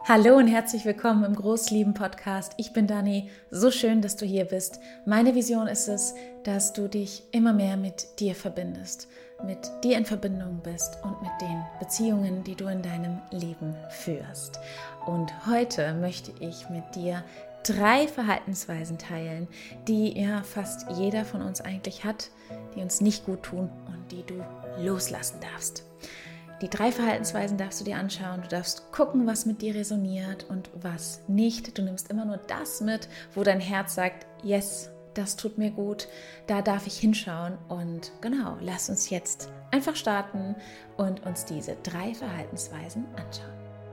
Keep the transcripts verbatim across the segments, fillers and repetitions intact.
Hallo und herzlich willkommen im Großlieben-Podcast. Ich bin Dani. So schön, dass du hier bist. Meine Vision ist es, dass du dich immer mehr mit dir verbindest, mit dir in Verbindung bist und mit den Beziehungen, die du in deinem Leben führst. Und heute möchte ich mit dir drei Verhaltensweisen teilen, die ja fast jeder von uns eigentlich hat, die uns nicht gut tun und die du loslassen darfst. Die drei Verhaltensweisen darfst du dir anschauen. Du darfst gucken, was mit dir resoniert und was nicht. Du nimmst immer nur das mit, wo dein Herz sagt, yes, das tut mir gut, da darf ich hinschauen. Und genau, lass uns jetzt einfach starten und uns diese drei Verhaltensweisen anschauen.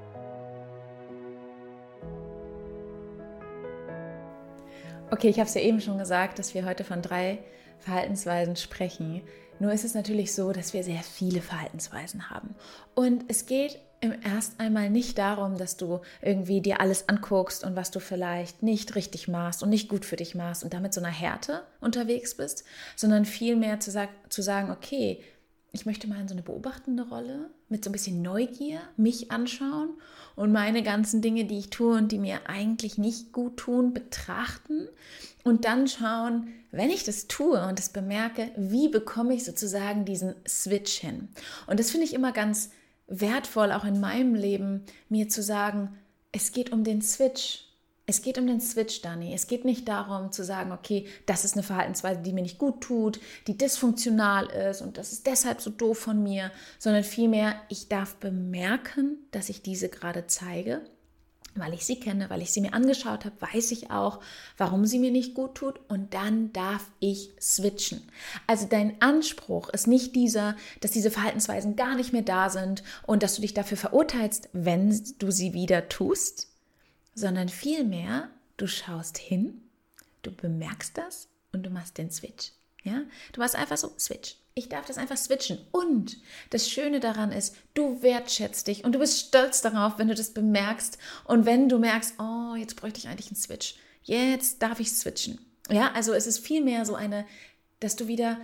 Okay, ich habe es ja eben schon gesagt, dass wir heute von drei Verhaltensweisen sprechen. Nur ist es natürlich so, dass wir sehr viele Verhaltensweisen haben. Und es geht im erst einmal nicht darum, dass du irgendwie dir alles anguckst und was du vielleicht nicht richtig machst und nicht gut für dich machst und damit so einer Härte unterwegs bist, sondern vielmehr zu, sag, zu sagen, okay, ich möchte mal in so eine beobachtende Rolle mit so ein bisschen Neugier mich anschauen und meine ganzen Dinge, die ich tue und die mir eigentlich nicht gut tun, betrachten und dann schauen, wenn ich das tue und das bemerke, wie bekomme ich sozusagen diesen Switch hin? Und das finde ich immer ganz wertvoll, auch in meinem Leben, mir zu sagen, es geht um den Switch. Es geht um den Switch, Dani. Es geht nicht darum zu sagen, okay, das ist eine Verhaltensweise, die mir nicht gut tut, die dysfunktional ist und das ist deshalb so doof von mir, sondern vielmehr, ich darf bemerken, dass ich diese gerade zeige, weil ich sie kenne, weil ich sie mir angeschaut habe, weiß ich auch, warum sie mir nicht gut tut und dann darf ich switchen. Also dein Anspruch ist nicht dieser, dass diese Verhaltensweisen gar nicht mehr da sind und dass du dich dafür verurteilst, wenn du sie wieder tust, sondern vielmehr, du schaust hin, du bemerkst das und du machst den Switch. Ja? Du machst einfach so, Switch. Ich darf das einfach switchen. Und das Schöne daran ist, du wertschätzt dich und du bist stolz darauf, wenn du das bemerkst und wenn du merkst, oh, jetzt bräuchte ich eigentlich einen Switch. Jetzt darf ich switchen. Ja, also es ist vielmehr so eine, dass du wieder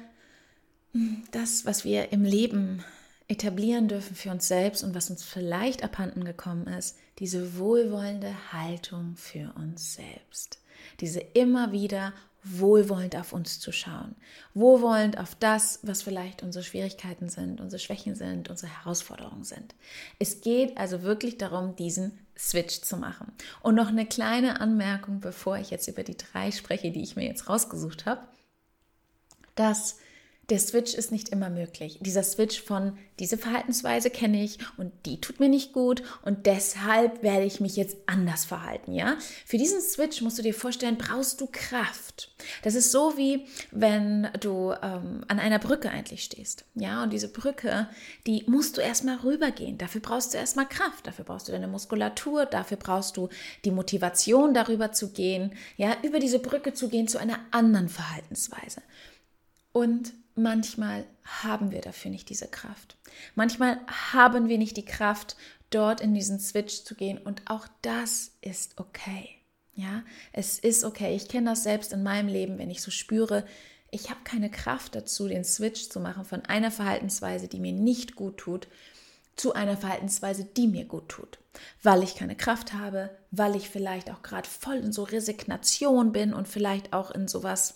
das, was wir im Leben etablieren dürfen für uns selbst und was uns vielleicht abhanden gekommen ist, diese wohlwollende Haltung für uns selbst. Diese immer wieder wohlwollend auf uns zu schauen. Wohlwollend auf das, was vielleicht unsere Schwierigkeiten sind, unsere Schwächen sind, unsere Herausforderungen sind. Es geht also wirklich darum, diesen Switch zu machen. Und noch eine kleine Anmerkung, bevor ich jetzt über die drei spreche, die ich mir jetzt rausgesucht habe, dass der Switch ist nicht immer möglich. Dieser Switch von, diese Verhaltensweise kenne ich und die tut mir nicht gut und deshalb werde ich mich jetzt anders verhalten, ja? Für diesen Switch musst du dir vorstellen, brauchst du Kraft. Das ist so wie, wenn du ähm, an einer Brücke eigentlich stehst, ja? Und diese Brücke, die musst du erstmal rübergehen. Dafür brauchst du erstmal Kraft, dafür brauchst du deine Muskulatur, dafür brauchst du die Motivation, darüber zu gehen, ja? Über diese Brücke zu gehen zu einer anderen Verhaltensweise. Und manchmal haben wir dafür nicht diese Kraft. Manchmal haben wir nicht die Kraft, dort in diesen Switch zu gehen und auch das ist okay. Ja, es ist okay. Ich kenne das selbst in meinem Leben, wenn ich so spüre, ich habe keine Kraft dazu, den Switch zu machen von einer Verhaltensweise, die mir nicht gut tut, zu einer Verhaltensweise, die mir gut tut. Weil ich keine Kraft habe, weil ich vielleicht auch gerade voll in so Resignation bin und vielleicht auch in sowas,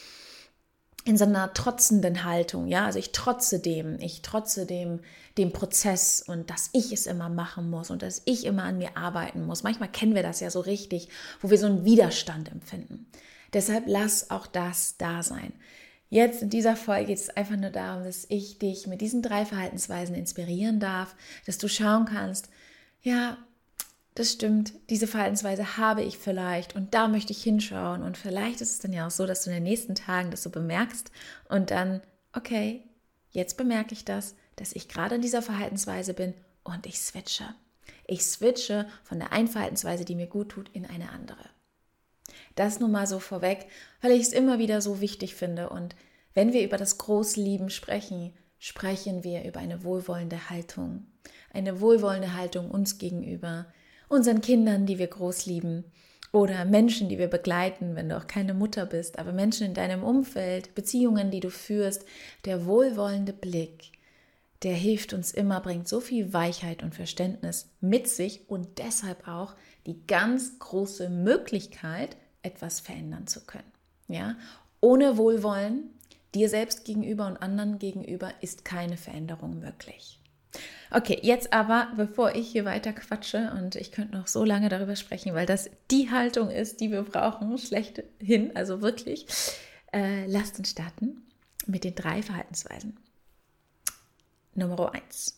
in so einer trotzenden Haltung, ja, also ich trotze dem, ich trotze dem, dem Prozess und dass ich es immer machen muss und dass ich immer an mir arbeiten muss. Manchmal kennen wir das ja so richtig, wo wir so einen Widerstand empfinden. Deshalb lass auch das da sein. Jetzt in dieser Folge geht es einfach nur darum, dass ich dich mit diesen drei Verhaltensweisen inspirieren darf, dass du schauen kannst, ja, das stimmt, diese Verhaltensweise habe ich vielleicht und da möchte ich hinschauen und vielleicht ist es dann ja auch so, dass du in den nächsten Tagen das so bemerkst und dann, okay, jetzt bemerke ich das, dass ich gerade in dieser Verhaltensweise bin und ich switche. Ich switche von der einen Verhaltensweise, die mir gut tut, in eine andere. Das nur mal so vorweg, weil ich es immer wieder so wichtig finde und wenn wir über das Großlieben sprechen, sprechen wir über eine wohlwollende Haltung. Eine wohlwollende Haltung uns gegenüber, unseren Kindern, die wir groß lieben oder Menschen, die wir begleiten, wenn du auch keine Mutter bist, aber Menschen in deinem Umfeld, Beziehungen, die du führst, der wohlwollende Blick, der hilft uns immer, bringt so viel Weichheit und Verständnis mit sich und deshalb auch die ganz große Möglichkeit, etwas verändern zu können. Ja? Ohne Wohlwollen, dir selbst gegenüber und anderen gegenüber, ist keine Veränderung möglich. Okay, jetzt aber, bevor ich hier weiter quatsche, und ich könnte noch so lange darüber sprechen, weil das die Haltung ist, die wir brauchen, schlechthin, also wirklich, äh, lasst uns starten mit den drei Verhaltensweisen. Nummer eins.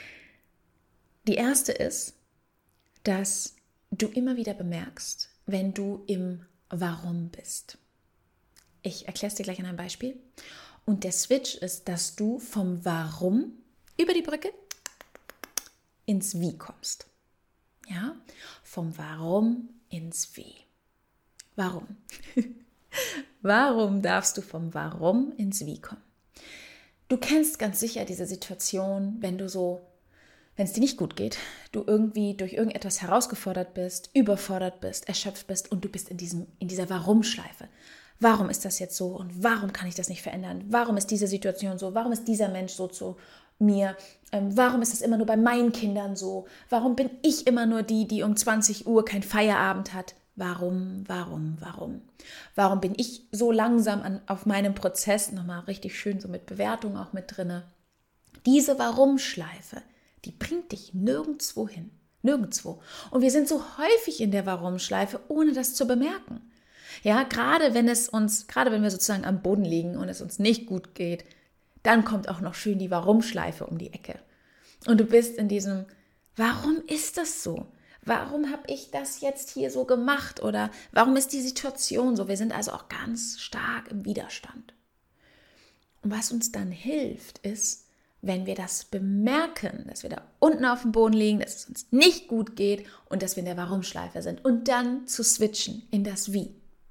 Die erste ist, dass du immer wieder bemerkst, wenn du im Warum bist. Ich erkläre es dir gleich an einem Beispiel. Und der Switch ist, dass du vom Warum über die Brücke ins Wie kommst. Ja? Vom Warum ins Wie. Warum? Warum darfst du vom Warum ins Wie kommen? Du kennst ganz sicher diese Situation, wenn du so, wenn es dir nicht gut geht, du irgendwie durch irgendetwas herausgefordert bist, überfordert bist, erschöpft bist und du bist in diesem, in dieser Warum-Schleife. Warum ist das jetzt so und warum kann ich das nicht verändern? Warum ist diese Situation so? Warum ist dieser Mensch so zu mir? Ähm, warum ist das immer nur bei meinen Kindern so? Warum bin ich immer nur die, die um zwanzig Uhr kein Feierabend hat? Warum, warum, warum? Warum bin ich so langsam an, auf meinem Prozess, nochmal richtig schön so mit Bewertung auch mit drinne? Diese Warum-Schleife, die bringt dich nirgendwo hin. Nirgendwo. Und wir sind so häufig in der Warum-Schleife, ohne das zu bemerken. Ja, gerade wenn es uns, gerade wenn wir sozusagen am Boden liegen und es uns nicht gut geht, dann kommt auch noch schön die Warum-Schleife um die Ecke. Und du bist in diesem, warum ist das so? Warum habe ich das jetzt hier so gemacht? Oder warum ist die Situation so? Wir sind also auch ganz stark im Widerstand. Und was uns dann hilft, ist, wenn wir das bemerken, dass wir da unten auf dem Boden liegen, dass es uns nicht gut geht und dass wir in der Warum-Schleife sind und dann zu switchen in das Wie.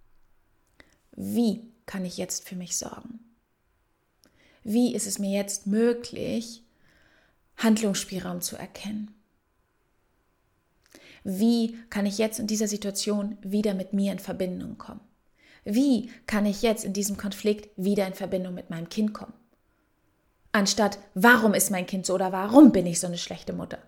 Wie kann ich jetzt für mich sorgen? Wie ist es mir jetzt möglich, Handlungsspielraum zu erkennen? Wie kann ich jetzt in dieser Situation wieder mit mir in Verbindung kommen? Wie kann ich jetzt in diesem Konflikt wieder in Verbindung mit meinem Kind kommen? Anstatt, warum ist mein Kind so oder warum bin ich so eine schlechte Mutter?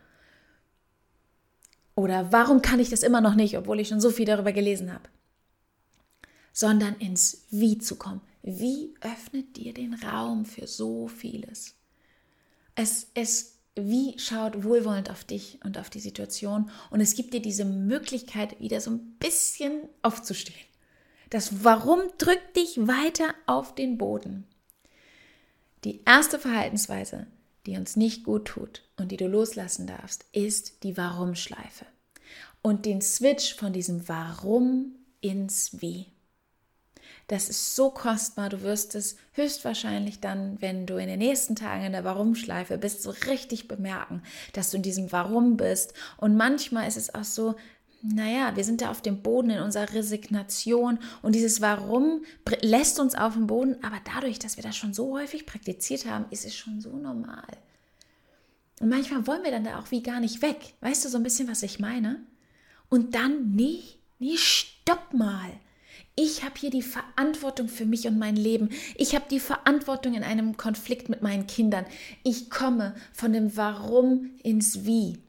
Oder warum kann ich das immer noch nicht, obwohl ich schon so viel darüber gelesen habe? Sondern ins Wie zu kommen. Wie öffnet dir den Raum für so vieles? Es ist Wie schaut wohlwollend auf dich und auf die Situation und es gibt dir diese Möglichkeit, wieder so ein bisschen aufzustehen. Das Warum drückt dich weiter auf den Boden. Die erste Verhaltensweise, die uns nicht gut tut und die du loslassen darfst, ist die Warum-Schleife. Und den Switch von diesem Warum ins Wie. Das ist so kostbar, du wirst es höchstwahrscheinlich dann, wenn du in den nächsten Tagen in der Warum-Schleife bist, so richtig bemerken, dass du in diesem Warum bist. Und manchmal ist es auch so, naja, wir sind da auf dem Boden in unserer Resignation und dieses Warum lässt uns auf dem Boden, aber dadurch, dass wir das schon so häufig praktiziert haben, ist es schon so normal. Und manchmal wollen wir dann da auch wie gar nicht weg. Weißt du so ein bisschen, was ich meine? Und dann, nee, nee, stopp mal. Ich habe hier die Verantwortung für mich und mein Leben. Ich habe die Verantwortung in einem Konflikt mit meinen Kindern. Ich komme von dem Warum ins Wie.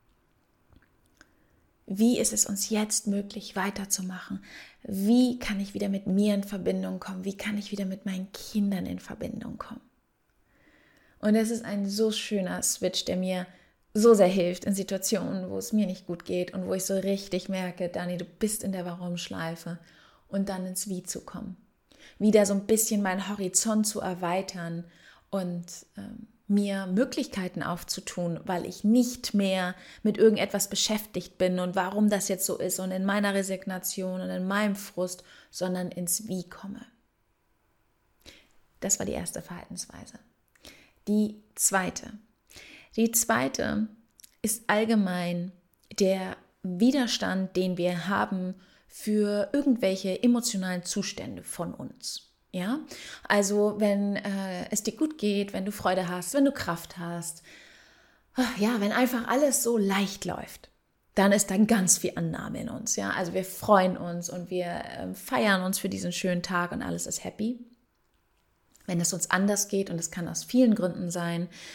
Wie ist es uns jetzt möglich, weiterzumachen? Wie kann ich wieder mit mir in Verbindung kommen? Wie kann ich wieder mit meinen Kindern in Verbindung kommen? Und das ist ein so schöner Switch, der mir so sehr hilft in Situationen, wo es mir nicht gut geht und wo ich so richtig merke, Dani, du bist in der Warum-Schleife. Und dann ins Wie zu kommen. Wieder so ein bisschen meinen Horizont zu erweitern und ähm, mir Möglichkeiten aufzutun, weil ich nicht mehr mit irgendetwas beschäftigt bin und warum das jetzt so ist und in meiner Resignation und in meinem Frust, sondern ins Wie komme. Das war die erste Verhaltensweise. Die zweite. Die zweite ist allgemein der Widerstand, den wir haben für irgendwelche emotionalen Zustände von uns. Ja, also wenn äh, es dir gut geht, wenn du Freude hast, wenn du Kraft hast, ja, wenn einfach alles so leicht läuft, dann ist da ganz viel Annahme in uns. Ja, also wir freuen uns und wir äh, feiern uns für diesen schönen Tag und alles ist happy. Wenn es uns anders geht, und es kann aus vielen Gründen sein,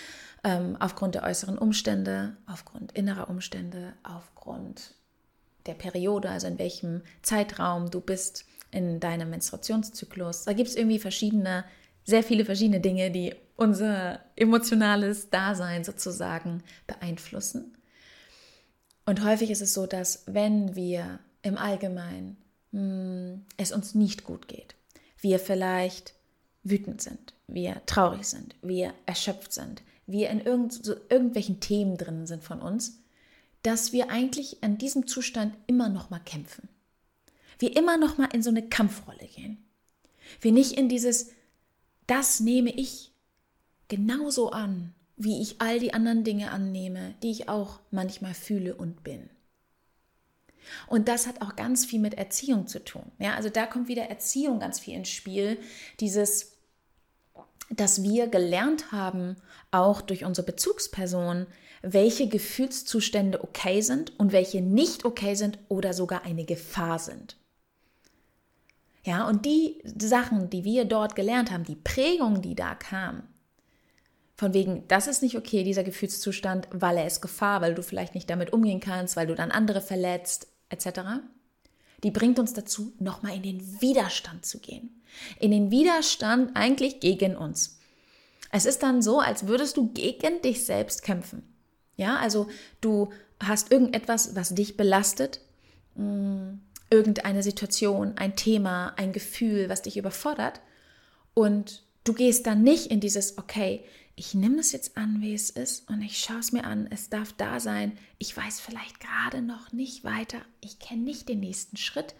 ähm, aufgrund der äußeren Umstände, aufgrund innerer Umstände, aufgrund der Periode, also in welchem Zeitraum du bist in deinem Menstruationszyklus. Da gibt es irgendwie verschiedene, sehr viele verschiedene Dinge, die unser emotionales Dasein sozusagen beeinflussen. Und häufig ist es so, dass wenn wir im Allgemeinen mh, es uns nicht gut geht, wir vielleicht wütend sind, wir traurig sind, wir erschöpft sind, wir in irgend, so irgendwelchen Themen drin sind von uns, dass wir eigentlich an diesem Zustand immer noch mal kämpfen. Wir immer noch mal in so eine Kampfrolle gehen. Wir nicht in dieses, das nehme ich genauso an, wie ich all die anderen Dinge annehme, die ich auch manchmal fühle und bin. Und das hat auch ganz viel mit Erziehung zu tun. Ja, also da kommt wieder Erziehung ganz viel ins Spiel. Dieses, dass wir gelernt haben, auch durch unsere Bezugsperson, welche Gefühlszustände okay sind und welche nicht okay sind oder sogar eine Gefahr sind. Ja, und die Sachen, die wir dort gelernt haben, die Prägung, die da kam, von wegen, das ist nicht okay, dieser Gefühlszustand, weil er ist Gefahr, weil du vielleicht nicht damit umgehen kannst, weil du dann andere verletzt, et cetera, die bringt uns dazu, nochmal in den Widerstand zu gehen. In den Widerstand eigentlich gegen uns. Es ist dann so, als würdest du gegen dich selbst kämpfen. Ja, also du hast irgendetwas, was dich belastet, mh, irgendeine Situation, ein Thema, ein Gefühl, was dich überfordert, und du gehst dann nicht in dieses, okay, ich nehme es jetzt an, wie es ist, und ich schaue es mir an, es darf da sein, ich weiß vielleicht gerade noch nicht weiter, ich kenne nicht den nächsten Schritt,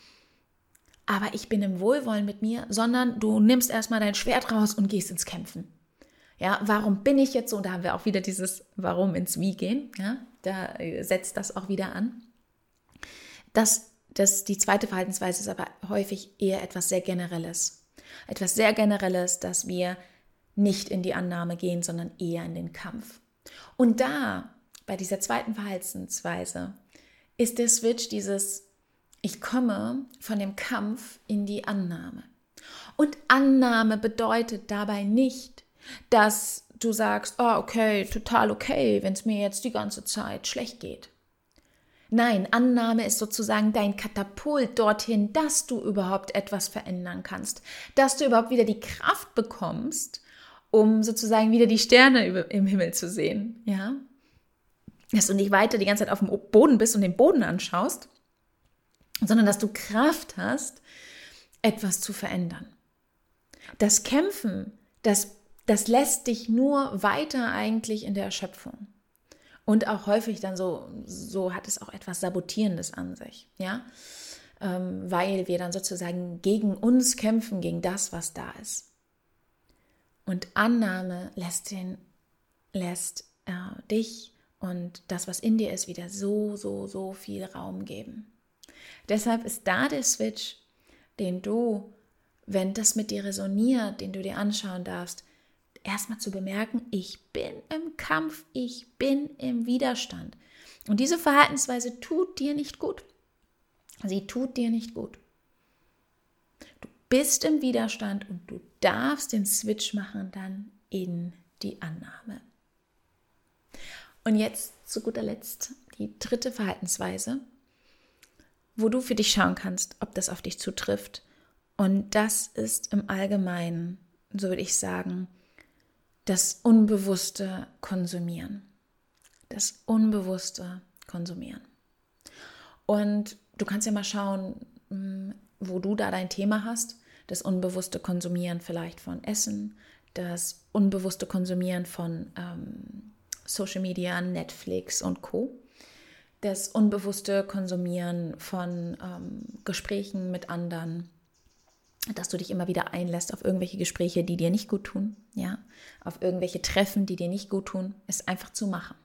aber ich bin im Wohlwollen mit mir, sondern du nimmst erstmal dein Schwert raus und gehst ins Kämpfen. Ja, warum bin ich jetzt so? Da haben wir auch wieder dieses Warum ins Wie gehen. Ja, da setzt das auch wieder an. Das, das, die zweite Verhaltensweise ist aber häufig eher etwas sehr Generelles. Etwas sehr Generelles, dass wir nicht in die Annahme gehen, sondern eher in den Kampf. Und da, bei dieser zweiten Verhaltensweise, ist der Switch dieses, ich komme von dem Kampf in die Annahme. Und Annahme bedeutet dabei nicht, dass du sagst, oh, okay, total okay, wenn es mir jetzt die ganze Zeit schlecht geht. Nein, Annahme ist sozusagen dein Katapult dorthin, dass du überhaupt etwas verändern kannst, dass du überhaupt wieder die Kraft bekommst, um sozusagen wieder die Sterne im Himmel zu sehen. Ja? Dass du nicht weiter die ganze Zeit auf dem Boden bist und den Boden anschaust, sondern dass du Kraft hast, etwas zu verändern. Das Kämpfen, das Das lässt dich nur weiter eigentlich in der Erschöpfung. Und auch häufig dann so, so hat es auch etwas Sabotierendes an sich, ja, ähm, weil wir dann sozusagen gegen uns kämpfen, gegen das, was da ist. Und Annahme lässt, den, lässt äh, dich und das, was in dir ist, wieder so, so, so viel Raum geben. Deshalb ist da der Switch, den du, wenn das mit dir resoniert, den du dir anschauen darfst, erstmal zu bemerken, ich bin im Kampf, ich bin im Widerstand. Und diese Verhaltensweise tut dir nicht gut. Sie tut dir nicht gut. Du bist im Widerstand und du darfst den Switch machen dann in die Annahme. Und jetzt zu guter Letzt die dritte Verhaltensweise, wo du für dich schauen kannst, ob das auf dich zutrifft. Und das ist im Allgemeinen, so würde ich sagen, das unbewusste Konsumieren. Das unbewusste Konsumieren. Und du kannst ja mal schauen, wo du da dein Thema hast. Das unbewusste Konsumieren vielleicht von Essen, das unbewusste Konsumieren von ähm, Social Media, Netflix und Co. Das unbewusste Konsumieren von ähm, Gesprächen mit anderen, dass du dich immer wieder einlässt auf irgendwelche Gespräche, die dir nicht gut tun, ja, auf irgendwelche Treffen, die dir nicht gut tun, es einfach zu machen.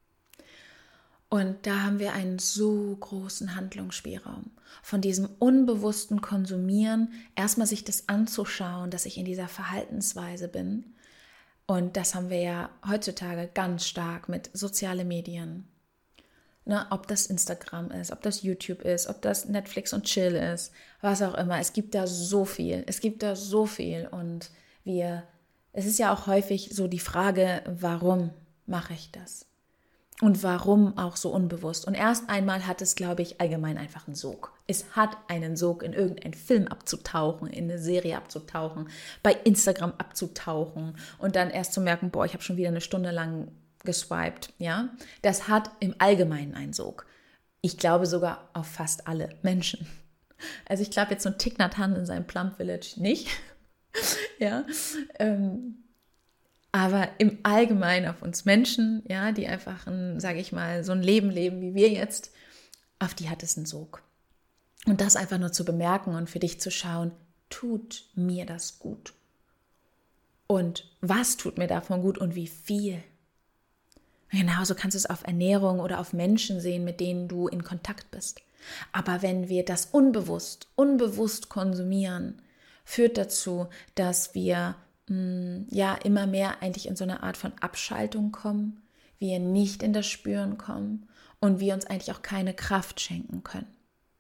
Und da haben wir einen so großen Handlungsspielraum von diesem unbewussten Konsumieren, erstmal sich das anzuschauen, dass ich in dieser Verhaltensweise bin. Und das haben wir ja heutzutage ganz stark mit sozialen Medien. Ne, ob das Instagram ist, ob das YouTube ist, ob das Netflix und Chill ist, was auch immer. Es gibt da so viel. Es gibt da so viel und wir es ist ja auch häufig so die Frage, warum mache ich das? Und warum auch so unbewusst? Und erst einmal hat es, glaube ich, allgemein einfach einen Sog. Es hat einen Sog, in irgendeinen Film abzutauchen, in eine Serie abzutauchen, bei Instagram abzutauchen und dann erst zu merken, boah, ich habe schon wieder eine Stunde lang geswiped. Ja? Das hat im Allgemeinen einen Sog. Ich glaube sogar auf fast alle Menschen. Also ich glaube jetzt so ein Thich Nhat Hanh in seinem Plum Village nicht. ja, ähm, aber im Allgemeinen auf uns Menschen, ja, die einfach, ein, sage ich mal, so ein Leben leben wie wir jetzt, auf die hat es einen Sog. Und das einfach nur zu bemerken und für dich zu schauen, tut mir das gut? Und was tut mir davon gut und wie viel? Genauso kannst du es auf Ernährung oder auf Menschen sehen, mit denen du in Kontakt bist. Aber wenn wir das unbewusst, unbewusst konsumieren, führt dazu, dass wir ja immer mehr eigentlich in so eine Art von Abschaltung kommen, wir nicht in das Spüren kommen und wir uns eigentlich auch keine Kraft schenken können.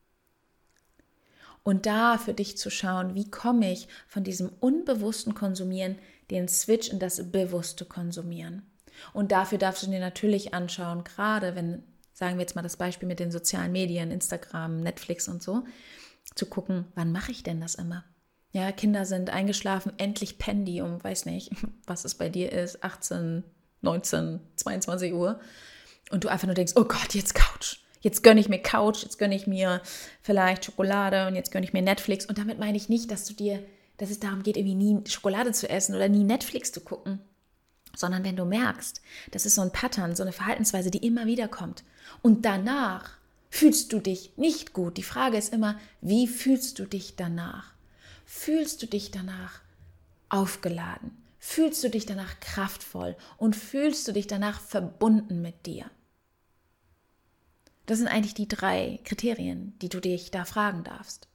Und da für dich zu schauen, wie komme ich von diesem unbewussten Konsumieren den Switch in das bewusste Konsumieren. Und dafür darfst du dir natürlich anschauen, gerade wenn, sagen wir jetzt mal das Beispiel mit den sozialen Medien, Instagram, Netflix und so, zu gucken, wann mache ich denn das immer? Ja, Kinder sind eingeschlafen, endlich pennen die um, weiß nicht, was es bei dir ist, achtzehn, neunzehn, zweiundzwanzig Uhr. Und du einfach nur denkst, oh Gott, jetzt Couch. Jetzt gönne ich mir Couch, jetzt gönne ich mir vielleicht Schokolade und jetzt gönne ich mir Netflix. Und damit meine ich nicht, dass du dir, dass es darum geht, irgendwie nie Schokolade zu essen oder nie Netflix zu gucken. Sondern wenn du merkst, das ist so ein Pattern, so eine Verhaltensweise, die immer wieder kommt. Und danach fühlst du dich nicht gut. Die Frage ist immer, wie fühlst du dich danach? Fühlst du dich danach aufgeladen? Fühlst du dich danach kraftvoll? Und fühlst du dich danach verbunden mit dir? Das sind eigentlich die drei Kriterien, die du dich da fragen darfst.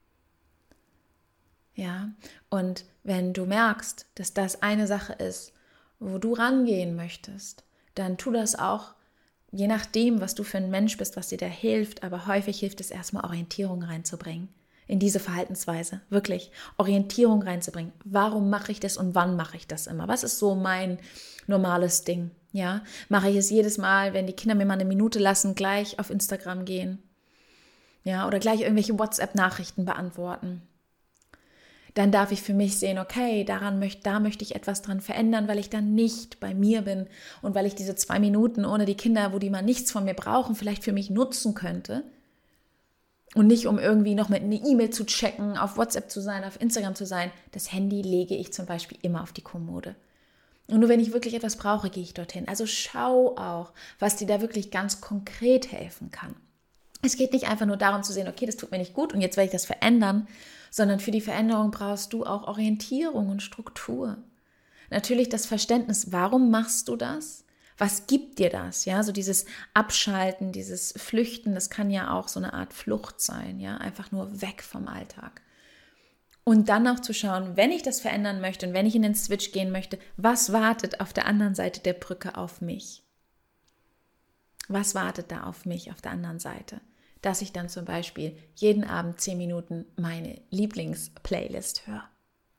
Ja, und wenn du merkst, dass das eine Sache ist, wo du rangehen möchtest, dann tu das auch, je nachdem, was du für ein Mensch bist, was dir da hilft, aber häufig hilft es erstmal, Orientierung reinzubringen in diese Verhaltensweise, wirklich Orientierung reinzubringen. Warum mache ich das und wann mache ich das immer? Was ist so mein normales Ding? Ja, mache ich es jedes Mal, wenn die Kinder mir mal eine Minute lassen, gleich auf Instagram gehen? Ja, oder gleich irgendwelche WhatsApp-Nachrichten beantworten? Dann darf ich für mich sehen, okay, daran möchte, da möchte ich etwas dran verändern, weil ich dann nicht bei mir bin und weil ich diese zwei Minuten ohne die Kinder, wo die mal nichts von mir brauchen, vielleicht für mich nutzen könnte. Und nicht, um irgendwie noch mit einer E-Mail zu checken, auf WhatsApp zu sein, auf Instagram zu sein. Das Handy lege ich zum Beispiel immer auf die Kommode. Und nur wenn ich wirklich etwas brauche, gehe ich dorthin. Also schau auch, was dir da wirklich ganz konkret helfen kann. Es geht nicht einfach nur darum zu sehen, okay, das tut mir nicht gut und jetzt werde ich das verändern, sondern für die Veränderung brauchst du auch Orientierung und Struktur. Natürlich das Verständnis, warum machst du das? Was gibt dir das? Ja, so dieses Abschalten, dieses Flüchten, das kann ja auch so eine Art Flucht sein, ja, einfach nur weg vom Alltag. Und dann auch zu schauen, wenn ich das verändern möchte und wenn ich in den Switch gehen möchte, was wartet auf der anderen Seite der Brücke auf mich? Was wartet da auf mich auf der anderen Seite? Dass ich dann zum Beispiel jeden Abend zehn Minuten meine Lieblingsplaylist höre.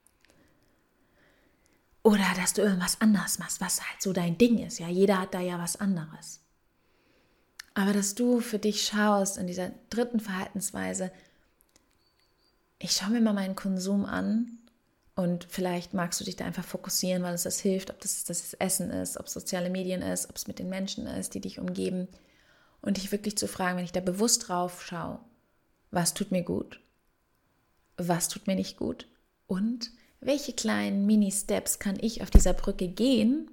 Oder dass du irgendwas anderes machst, was halt so dein Ding ist. Ja, jeder hat da ja was anderes. Aber dass du für dich schaust in dieser dritten Verhaltensweise, ich schaue mir mal meinen Konsum an und vielleicht magst du dich da einfach fokussieren, weil es das hilft, ob das das Essen ist, ob es soziale Medien ist, ob es mit den Menschen ist, die dich umgeben. Und dich wirklich zu fragen, wenn ich da bewusst drauf schaue, was tut mir gut, was tut mir nicht gut und welche kleinen Mini-Steps kann ich auf dieser Brücke gehen,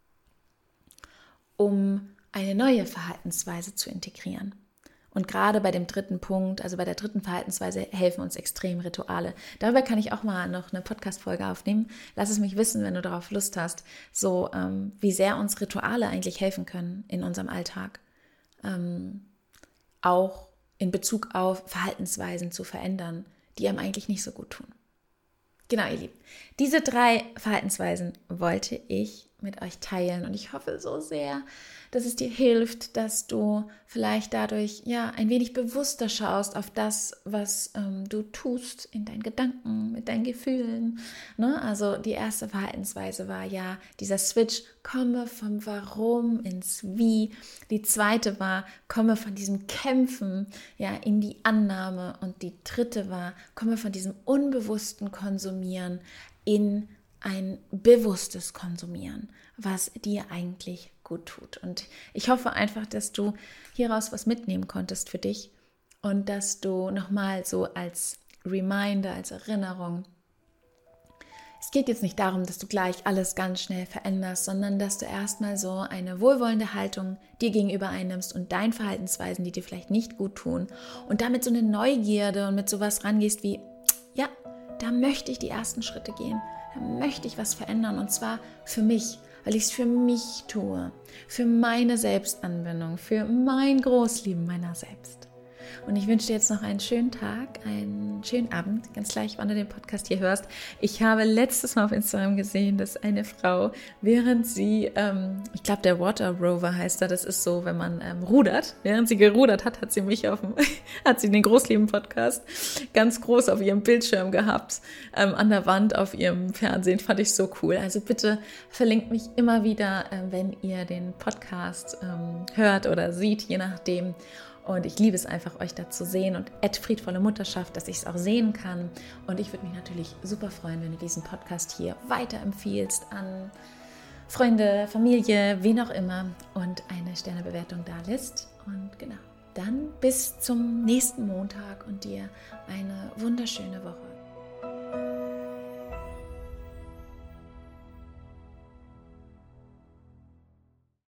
um eine neue Verhaltensweise zu integrieren. Und gerade bei dem dritten Punkt, also bei der dritten Verhaltensweise, helfen uns extrem Rituale. Darüber kann ich auch mal noch eine Podcast-Folge aufnehmen. Lass es mich wissen, wenn du darauf Lust hast, so ähm, wie sehr uns Rituale eigentlich helfen können in unserem Alltag. Ähm, auch in Bezug auf Verhaltensweisen zu verändern, die einem eigentlich nicht so gut tun. Genau, ihr Lieben. Diese drei Verhaltensweisen wollte ich mit euch teilen und ich hoffe so sehr, dass es dir hilft, dass du vielleicht dadurch ja ein wenig bewusster schaust auf das, was ähm, du tust in deinen Gedanken, mit deinen Gefühlen. Ne? Also die erste Verhaltensweise war ja dieser Switch, komme vom Warum ins Wie. Die zweite war, komme von diesem Kämpfen ja in die Annahme und die dritte war, komme von diesem unbewussten Konsumieren in ein bewusstes Konsumieren, was dir eigentlich gut tut. Und ich hoffe einfach, dass du hieraus was mitnehmen konntest für dich und dass du nochmal so als Reminder, als Erinnerung, es geht jetzt nicht darum, dass du gleich alles ganz schnell veränderst, sondern dass du erstmal so eine wohlwollende Haltung dir gegenüber einnimmst und deinen Verhaltensweisen, die dir vielleicht nicht gut tun und damit so eine Neugierde und mit sowas rangehst wie, ja, da möchte ich die ersten Schritte gehen. Da möchte ich was verändern und zwar für mich, weil ich es für mich tue, für meine Selbstanbindung, für mein Großlieben meiner selbst. Und ich wünsche dir jetzt noch einen schönen Tag, einen schönen Abend, ganz gleich, wann du den Podcast hier hörst. Ich habe letztes Mal auf Instagram gesehen, dass eine Frau, während sie, ähm, ich glaube der Water Rover heißt er, das ist so, wenn man ähm, rudert, während sie gerudert hat, hat sie mich auf dem, hat sie den Großleben-Podcast ganz groß auf ihrem Bildschirm gehabt, ähm, an der Wand auf ihrem Fernsehen, fand ich so cool. Also bitte verlinkt mich immer wieder, ähm, wenn ihr den Podcast ähm, hört oder seht, je nachdem. Und ich liebe es einfach, euch da zu sehen und at friedvolle Mutterschaft, dass ich es auch sehen kann. Und ich würde mich natürlich super freuen, wenn du diesen Podcast hier weiterempfiehlst an Freunde, Familie, wen auch immer und eine Sternebewertung da lässt. Und genau, dann bis zum nächsten Montag und dir eine wunderschöne Woche.